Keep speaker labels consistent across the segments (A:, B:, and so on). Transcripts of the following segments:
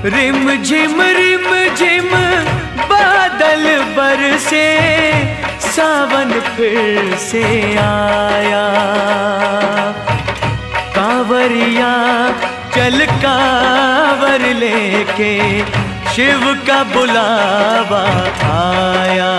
A: रिम झिम बादल बरसे, सावन फिर से आया। कांवरिया चल कांवर लेके, शिव का बुलावा आया।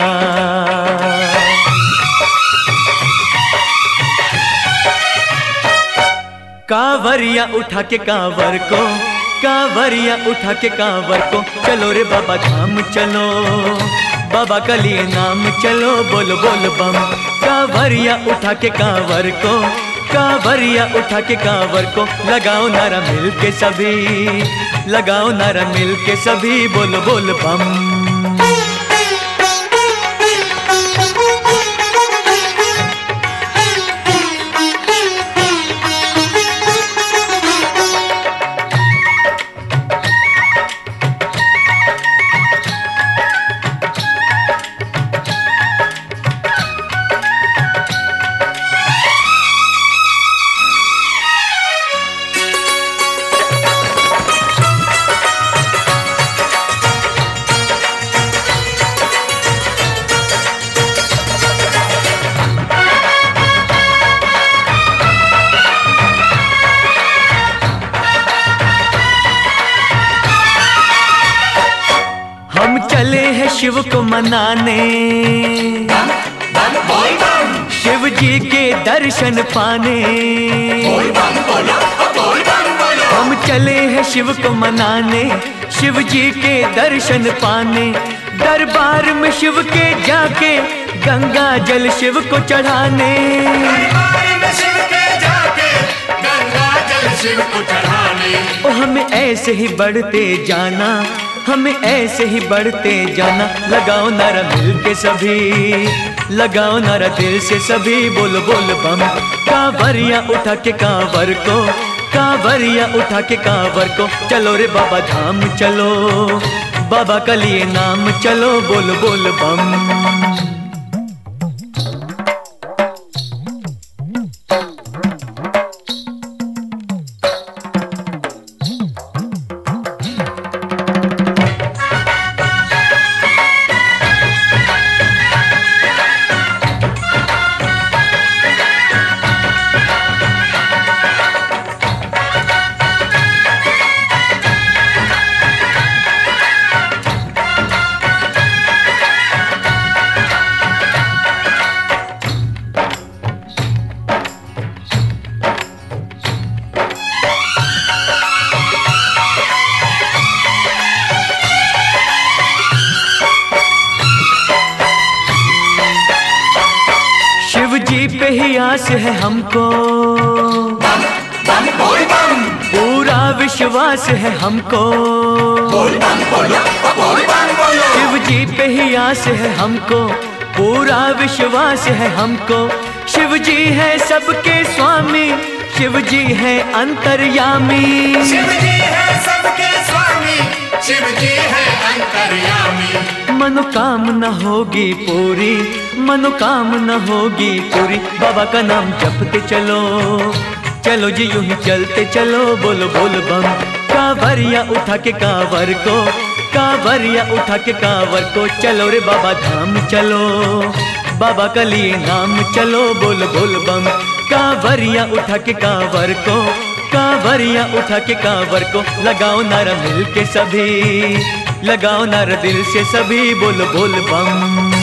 A: कांवरिया उठा के कांवर को, कांवरिया उठा के कांवर को, चलो रे बाबा धाम चलो, बाबा का लिए नाम चलो, बोल बोल बम। कांवरिया उठा के कांवर को, कांवरिया उठा के कांवर को, लगाओ नारा मिल के सभी, लगाओ नारा मिल के सभी, बोल बोल बम। चले हैं शिव को मनाने, शिव जी के दर्शन पाने। हम चले हैं शिव को मनाने, शिव जी के दर्शन पाने। दरबार में शिव के जाके, गंगा जल शिव को चढ़ाने। ओ हमें ऐसे ही बढ़ते जाना, हमें ऐसे ही बढ़ते जाना। लगाओ नारा मिल के सभी, लगाओ नारा दिल से सभी, बोल बोल बम। कांवरिया उठा के कांवर को, कांवरिया उठा के कांवर को, चलो रे बाबा धाम चलो, बाबा का लिए नाम चलो, बोल बोल बम। जी पे ही आस है हमको, पूरा विश्वास है हमको। शिव जी पे ही आस है हमको, पूरा विश्वास है हमको। शिव जी है सबके स्वामी, शिव जी है अंतर्यामी।
B: शिव जी है सबके स्वामी, शिव जी है अंतर्यामी।
A: मनोकामना होगी पूरी, मनोकामना होगी पूरी। बाबा का नाम जपते चलो, चलो जी यूं ही चलते चलो, बोलो बोल बम। कांवरिया उठा के कांवर को, कांवरिया उठा के कांवर को, चलो रे बाबा धाम चलो, बाबा का लिए नाम चलो, बोल बोल बम। कांवरिया उठा के कांवर को, कांवरिया उठा के कांवर को, लगाओ नारा मिल के सभी, लगाओ नारा दिल से सभी, बोल बोल बम।